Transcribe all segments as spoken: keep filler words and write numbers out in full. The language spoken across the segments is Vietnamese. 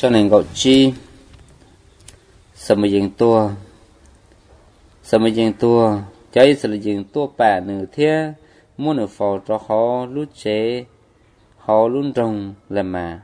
cho nên gọi chi sớm mới dừng tua sớm mới dừng tua cháy sớm dừng tua bả nửa thế muốn nửa phò cho họ lút chế họ luôn trồng làm mà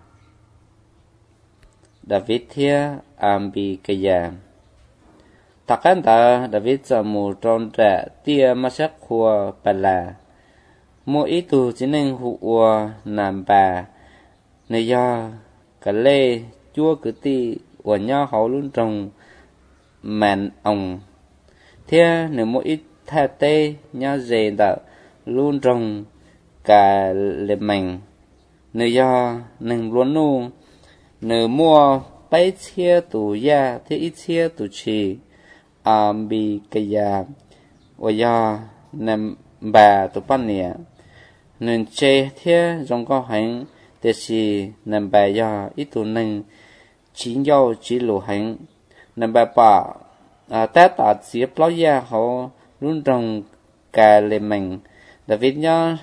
David thế ambi cái gì tất cả ta David cho một trong trẻ tia mà sắc khua bà là mỗi ít tu chỉ nên hùa nằm bà nơi do cả lê chúa cứ ti của nhau họ luôn trồng màn ông thế nếu mỗi ít tha tê nhau dễ đã luôn trồng cả lệ mình nơi do nên luôn nu nếu mua bấy chia tủ ya thế ít chia tủ chỉ à bị cái ya và do nằm bà tụ pan nè nên chế thế trong có hành để chỉ nằm bà ya ít tụ nên chỉ nhau chỉ lộ hành nằm bà bà à ta ta chỉ bao ya họ luôn trong cả lệ mình David nhá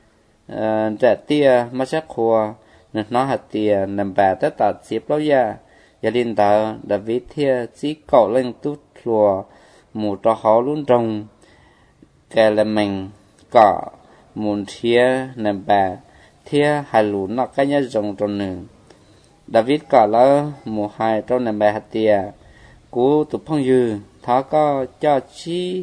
trả tia mà chắc khua nên nó hạt tia nằm bà ta ta chỉ bao ya gia đình ta David thia chỉ cậu lên tút lùa một trò họ luôn trong cái là mình có một thia nằm bà thia hai lũ nó cái nhá rồng trong nương David có là một hai trong nằm bà hạt tia của tụi phong dư thọ có cho chi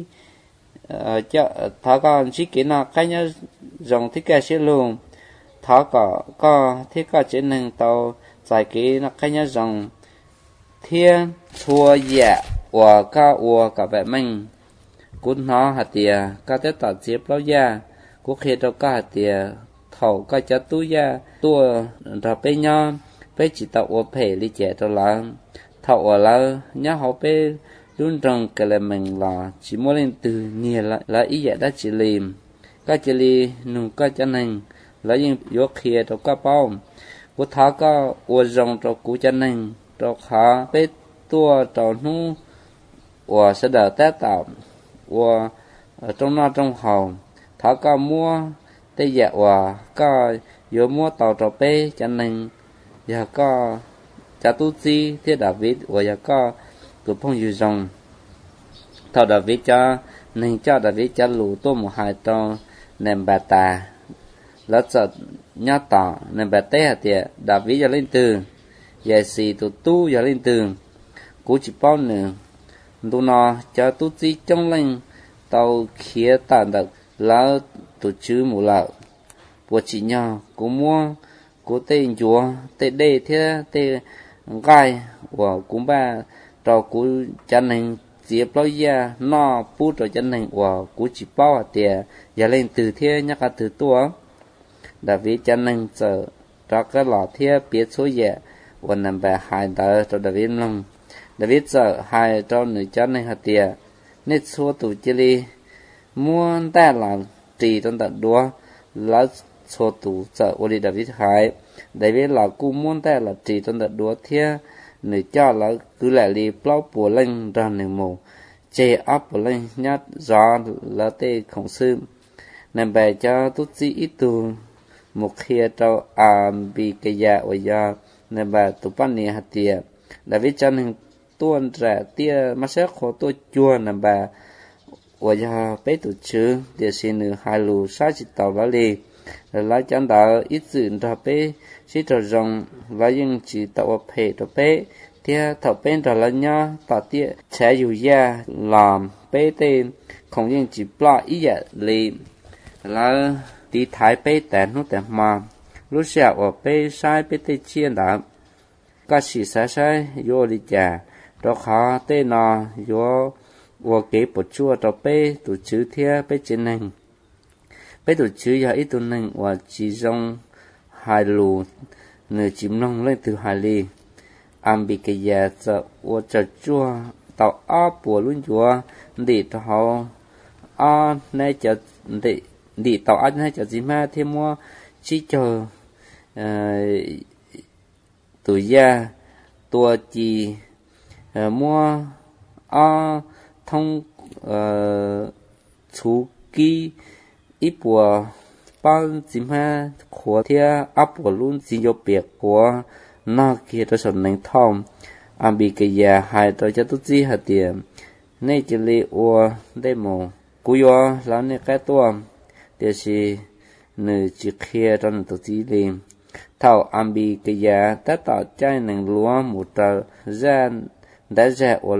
cho thọ có chi kỹ nó cái nhá rồng thích cái xí luôn thọ có có thích có chỉ nương tàu giải kỹ nó cái nhá rồng thiên thua dạ và ca và cả vẻ mình cũng nó hạt tiền ca tết tạt xếp lâu ya cũng khi đâu ca hạt tiền thầu ca cho túi ya tua ra bên nhau bên chỉ tạo ở phe lý trẻ cho là thầu ở là nhá họ bên luôn trong cái là mình là chỉ muốn lên từ nhiều là là ý nghĩa đã chỉ làm ca chỉ li nung ca cho nên là những vô khi đâu ca bao của tháo ca ở trong trong cú cho nên cho khá biết tua trò nu và sẽ đỡ tết tạo và trong nó trong hậu thảo ca mua tây dạ và ca vừa mua tàu trò bê cho nên giờ ca cha tu chi thế David và giờ ca tụ phong dư rồng thảo David cho nên cho David cho lũ tô một hai trò nền bà tà lỡ sợ nhát tỏ nền bà té hả tiệt David cho lên từ giờ xì tụ tu giờ lên từ cú chỉ bao nữa tụ nó cho tu chi trong lên tàu khía tàn đặc là tụ chữ mù lợ của chị nhỏ cú mua cú tên chúa tên đề thế tên gai của cú ba trò cú chân hình dịp bao giờ nó bút rồi chân hình của cú chỉ bao tiền giờ lên từ thế nhắc cả từ tua David chân hình sợ cho cái lọ thế biết số giờ và nằm bè hai tờ cho David long David sợ hai cho nữ chân này hạt tiền nên số tụ chỉ li muốn ta là trì trong tận đua là số tụ sợ ô đi David hai David là cú muốn ta là trì trong tận đua thế nữ cho là cứ lại li plau bùa lên ra nữ mù chê áp bùa lên nhát gió là tê khổng sư nằm bè cho tốt gì ít tù một khi cho à bị cái dạ ở nhà nên bà tụ pan nè hạt tiền David cho nên tuôn ra tia mà sẽ khó tôi chua nè bà ở nhà bé tụ chứ để xin được hai lù sáu chỉ tàu lá lì là chân đạo ít sự ra bé chỉ trò rồng là những chỉ tàu phê cho bé tia thầu bên trò là nhá tàu tia sẽ dù ra làm bé tên không những chỉ bỏ ý dạ lì là đi thái bé tàn nó tàn mà lúc sau ở bé sai bé tê chiên đã các sĩ sai sai vô đi chả đó khó tê nọ vô vô kế bộ chua cho bé tụ chữ thia bé trên này bé tụ chữ giờ ít tụ này và chỉ trong hai lù nửa chìm nông lên từ hai ly ăn bị cái giờ sợ vô chợ chua tàu áp bùa luôn chua đi tàu à này chợ đi đi tàu ăn này chợ gì mà thêm mua chỉ chờ tụi gia tua chỉ mua à thông chú ký ít bùa bao gì mà khổ thia áp bùa luôn gì vô biệt của nó kia cho sầu nành thom am bị cái già hai cho cho tốt gì hạt tiền nay chỉ li ua đây mồ cú yo là này cái tua thì是nữ chỉ kia cho nó tốt gì liền thảo am bị cái già tất tạo trái nành lúa một tờ ra đã ra ở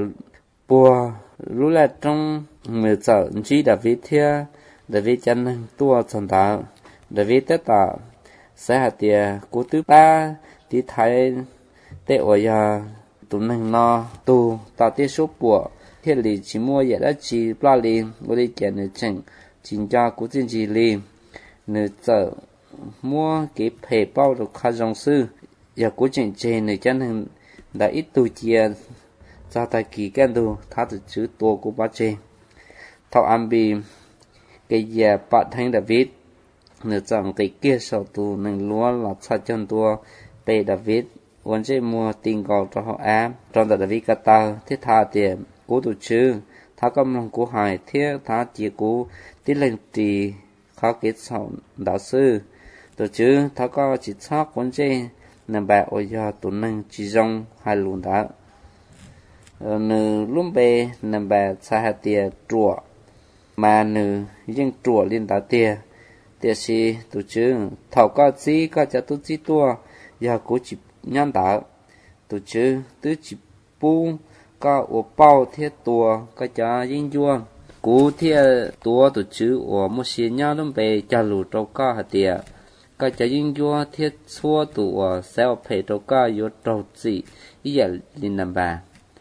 bùa lúc là trong mười giờ chỉ đã viết theo đã viết chân nành tua chân tạo đã viết tất tạo sẽ hạt tiền cú thứ ba thì thấy tệ ở nhà tụi nành no tu tạo tiết số bùa thiết lý chỉ mua vậy đã chỉ ba liền tôi đi kiện nữa chừng chính cho cú tin gì liền nữa giờ mua cái phê bao được khá dòng sư giờ cú chỉnh chê nữa chân nành đã ít tu chia ra tại kỳ cái đồ thà từ chữ tua của bác chê thảo am bị cái giờ bạn thanh David nửa chẳng cái kia sau tu nành lúa là sát chân tua bê Davidวันเจมัวติงกอลจะหอแอมตอนแต่ดวิกตาที่ทาเตียกูตุชื่อถ้ากำลังกูหายเที่ยท้าจีกูที่เล่นตีเขาเกิดสอนดาวซื้อตัวชื่อถ้าก็จิตชอบวันเจนั่นแบบโอยาตัวนึงจีจงหายลุนดาหนึ่งลุ่มเบนั่นแบบสาหัสเตียจั่วมาหนึ่งยังจั่วลินดาเตียเตียชีตัวชื่อเท่าก็จีก็จะตุจีตัวยากูจิnhân đạo tổ chức tứ chỉ bu có ở bao thiết tua có cho dinh dua cú thiết tua tổ chức ở một số nhau lắm về cho lù trâu cá hạt tiền có cho dinh dua thiết xua tụ ở xeo phê trâu cá yếu trâu gì ý giờ linh làm bà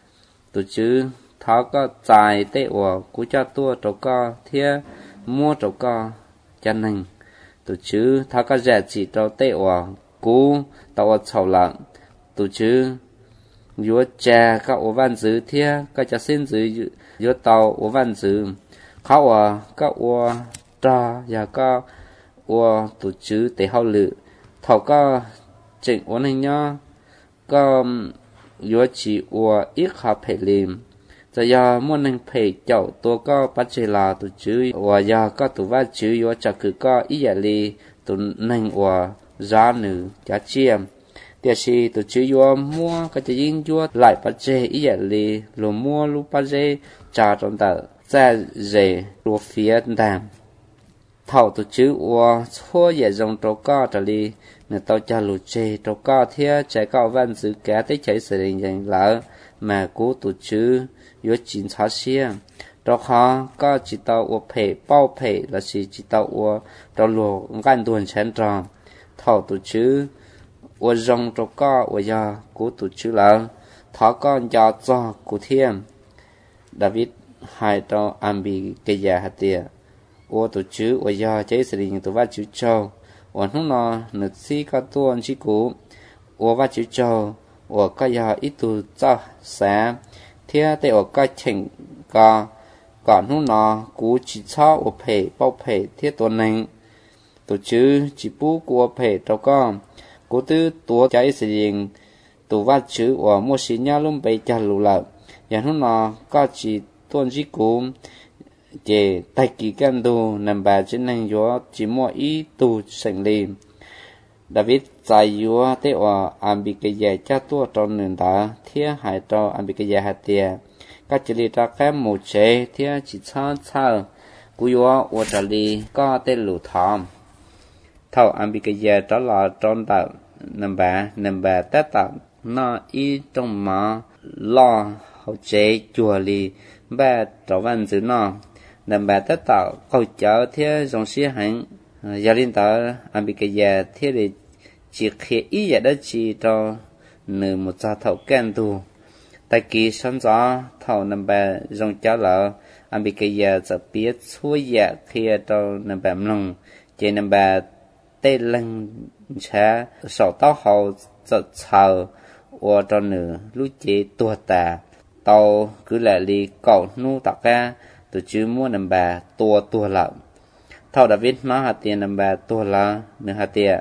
tổ chức tháo có dài tệ ở cú cho tua trâu cá thiết mua trâu cá cho nên tổ chức tháo có rẻ chỉ trâu tệ ở cú tàu chầu lợn tổ chức yếu cha các ô văn dữ thia các cha xin dữ yếu tàu ô văn dữเขาอ่ะcác ô tra và các ô tổ chức để hậu lự thầu các chỉnh ổn hình nhau các yếu chỉ ô ít học phải làm giờ giờ muốn nên phải chậu tôi có bắt chế là tổ chức ô giờ các tổ văn chữ yếu cho cứ có ý giải li tổ nên ô giá nữ giá chiêm thì khi tổ chức vô mua cái chỉ riêng vô lại bắt chế ý vậy li rồi mua lúc bắt chế trả trong tờ ra rẻ rồi phía đàm thầu tổ chức vô xua về dòng trâu co trở đi người tao cho lụt chế trâu co thế chạy cao văn giữ cá tới chạy sự định dành lỡ mà cố tổ chức vô chín sáu xe trâu khó có chỉ tao vô phê bao phê là chỉ chỉ tao vô trâu lụa gan tuần chén tròn thầu tổ chức ở trong trâu co ở nhà của tổ chức là thọ con cho cho của thiên David hai trâu am bị cái nhà hạt tiền ở tổ chức ở nhà chế sự định tổ vắt chữ châu ở lúc nào nữ sĩ các tuần chỉ cũ ở vắt chữ châu ở các nhà ít tu cho sáng thế để ở các chỉnh co còn lúc nào cũ chỉ cho ở phê bao phê thế tuần này tổ chức chỉ bố của phê trâu con cố tư tua trái sử dụng tụ vắt chữ ở một số nhà luôn bị chặt lù lợ, và lúc nào có chỉ tuân chỉ cũ để tay kỳ can đồ nằm bà trên nền gió chỉ mua ý tụ thành lì David giải gió tế ở am bị cái gì cha tua trong nền đá thiên hải trâu am bị cái gì hạt tiền các chỉ li ra cái một chế thiên chỉ chán chán cú gió ở trả li có tên lù thom thầu am bị cái gì đó là trong đạo nằm bà nằm bà tết tạo nó ý trong má lo hậu chế chùa li ba trở văn giữ nó nằm bà tết tạo câu chở thế dòng xe hẳn gia đình ta am bị cái gì thế để chỉ khi ý vậy đó chỉ cho nửa một gia thầu can tu tại kỳ sáng gió thầu nằm bà dòng chở lợ am bị cái gìจะbiết xuôi dạ khi cho nằm bà mông chỉ nằm bà tê lăng cha sầu tao hậu giật sờ ở trong nửa lúc chế tua tà tàu cứ lại đi cầu nu tạc ca từ chứ mua nằm bà tua tua lợn thầu David nói hạt tiền nằm bà tua là nửa hạt tiền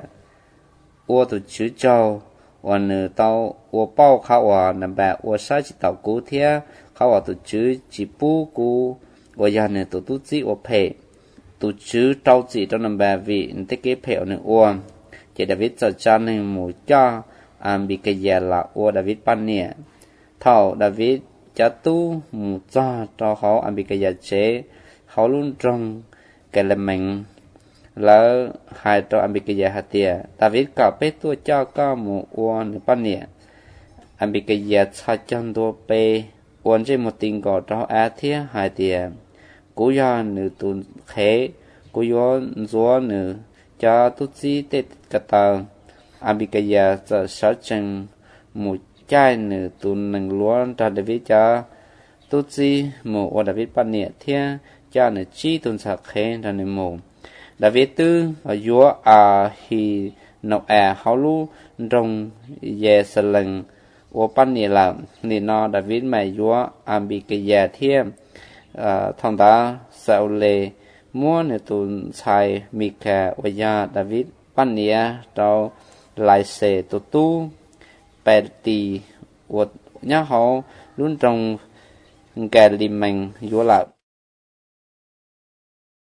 ở từ chứ châu ở nửa tàu ở bao khao ở nằm bà ở sai chỉ tàu cũ thế khao ở từ chứ chỉ bu cũ ở nhà nửa từ tu chỉ ở phe tu chứ trâu chỉ trong nằm bà vì thế cái phe ở nửa uo chỉ David cho cha nên một cho Ambikaya là ô David pan nè thảo David cho tu một cho cho họ Ambikaya chế họ luôn trong cái là mình là hai cho Ambikaya hạt tiền David cả bé tu cho có một ô nữa pan nè Ambikaya cho chân tu bé ô trên một tình cỏ cho á thiết hai tiền cú do nữ tuần khế cú do gió nữ cho tu sĩ tết cả tờ Ambikayaจะสจังหมู่ใจหนึ่งตุนหนึ่งล้วนตาเดวิจะตุจีหมู่อดาวิดปานเนี่ยเทียจะหนึ่งจีตุนสักเคนตาหนึ่งหมู่ดาวิดตื้ออายุอาฮีนกแอเขาลู่ตรงเยสลังอปานเนี่ยละนี่นอดาวิดไม่ยัวอัมบิกายาเทียทองตาเซลเลมัวเนี่ยตุนชายมิแควิยาดาวิดปานเนี่ยเราlại sẽ tu tu bè tì vượt nhá họ luôn trong kẻ lì mình vô lại